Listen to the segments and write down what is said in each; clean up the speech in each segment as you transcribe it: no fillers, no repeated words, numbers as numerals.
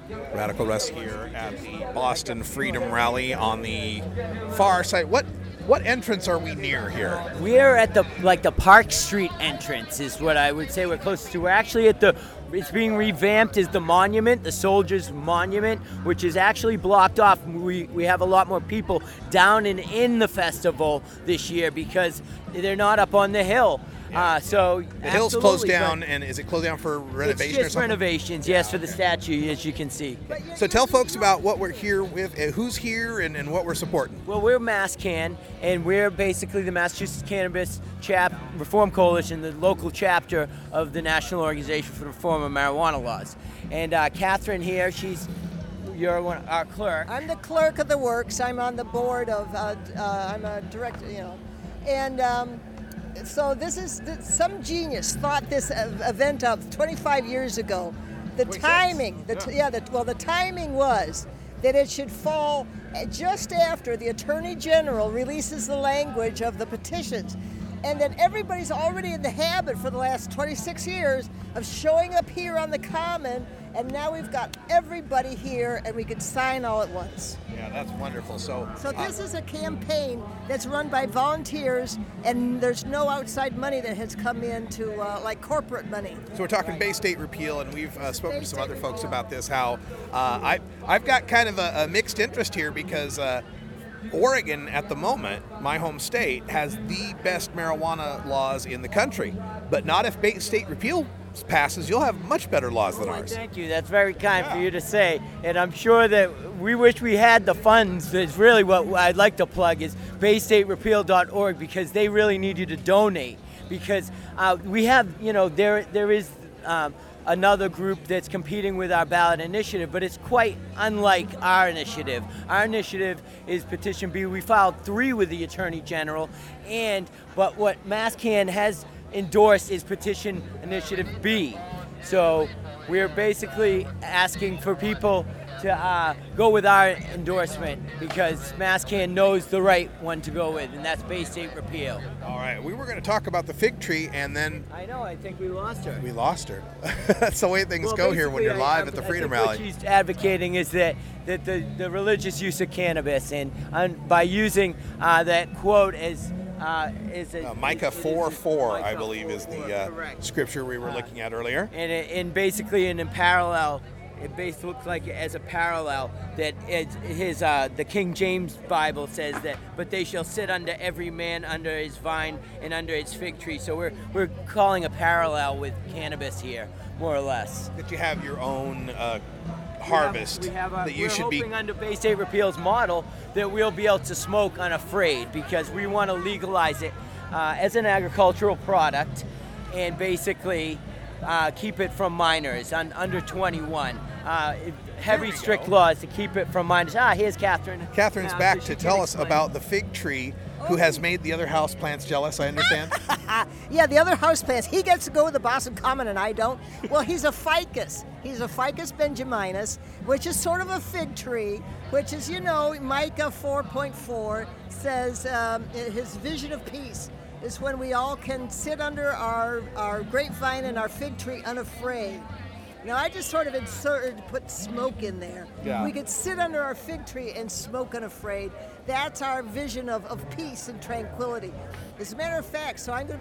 Radical Russ here at the Boston Freedom Rally on the far side. What entrance are we near here? We're at the Park Street entrance is what I would say we're close to. We're actually at it's being revamped as the monument, the Soldiers Monument, which is actually blocked off. We have a lot more people down and in the festival this year because they're not up on the hill. So the hill's closed down, and is it closed down for renovation it's just or something? Renovations, yes, for the statue, as you can see. So tell folks about what we're here with, who's here, and what we're supporting. Well, we're MassCan, and we're basically the Massachusetts Cannabis Reform Coalition, the local chapter of the National Organization for the Reform of Marijuana Laws. And Catherine here, you're our clerk. I'm the clerk of the works. I'm on the board of, I'm a director, and so this is some genius thought this event up 25 years ago. The timing was that it should fall just after the Attorney General releases the language of the petitions, and that everybody's already in the habit for the last 26 years of showing up here on the Common, and now we've got everybody here and we can sign all at once. Yeah, that's wonderful. So this is a campaign that's run by volunteers, and there's no outside money that has come in to like corporate money. So we're talking Bay State repeal, and we've spoken to some other folks about this, how I've got kind of a mixed interest here because Oregon, at the moment, my home state, has the best marijuana laws in the country. But not if Bay State repeal passes, you'll have much better laws than ours. Thank you. That's very kind for you to say. And I'm sure that we wish we had the funds. That's really what I'd like to plug is BayStateRepeal.org, because they really need you to donate. Because we have, there is another group that's competing with our ballot initiative, but it's quite unlike our initiative. Our initiative is Petition B. We filed 3 with the Attorney General, but what MassCan has endorsed is Petition Initiative B. So we're basically asking for people to go with our endorsement because MassCan knows the right one to go with, and that's Bay State Repeal. All right, we were going to talk about the fig tree, and then I think we lost her. We lost her. That's the way things go here when you're live at the Freedom Rally. What she's advocating is that the religious use of cannabis, and by using that quote as Micah 4:4, I believe, is the scripture we were looking at earlier. And basically, in parallel, it basically looks like as a parallel that the King James Bible says that, but they shall sit under every man under his vine and under his fig tree. So we're calling a parallel with cannabis here, more or less. That you have your own harvest. We're hoping under Bay State Repeal's model that we'll be able to smoke unafraid, because we want to legalize it as an agricultural product and basically keep it from minors under 21. Heavy, strict laws to keep it from minors. Here's Catherine. Catherine's back to tell us about the fig tree, who has made the other houseplants jealous, I understand. Yeah, the other houseplants. He gets to go with the Boston Common and I don't. Well, he's a ficus. He's a Ficus benjaminus, which is sort of a fig tree, which is, Micah 4.4 says his vision of peace is when we all can sit under our grapevine and our fig tree unafraid. Now, I just sort of put smoke in there. Yeah. We could sit under our fig tree and smoke unafraid. That's our vision of peace and tranquility. As a matter of fact, so I'll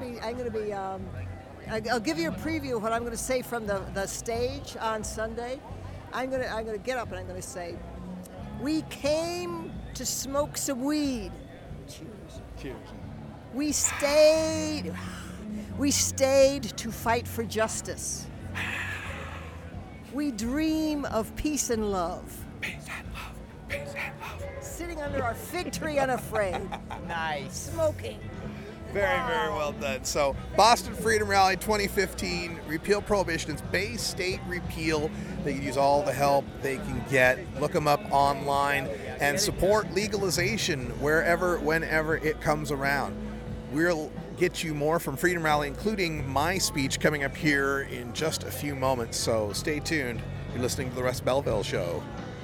give you a preview of what I'm going to say from the stage on Sunday. I'm going to get up and I'm going to say, we came to smoke some weed. Cheers. Cheers. We stayed to fight for justice. We dream of peace and love. Peace and love. Peace and love. Sitting under our fig tree unafraid. Nice. Smoking. Very, very well done. So, Boston Freedom Rally 2015, repeal prohibition. It's Bay State Repeal. They can use all the help they can get. Look them up online and support legalization wherever, whenever it comes around. We'll get you more from Freedom Rally, including my speech coming up here in just a few moments. So stay tuned. You're listening to the Russ Belville Show.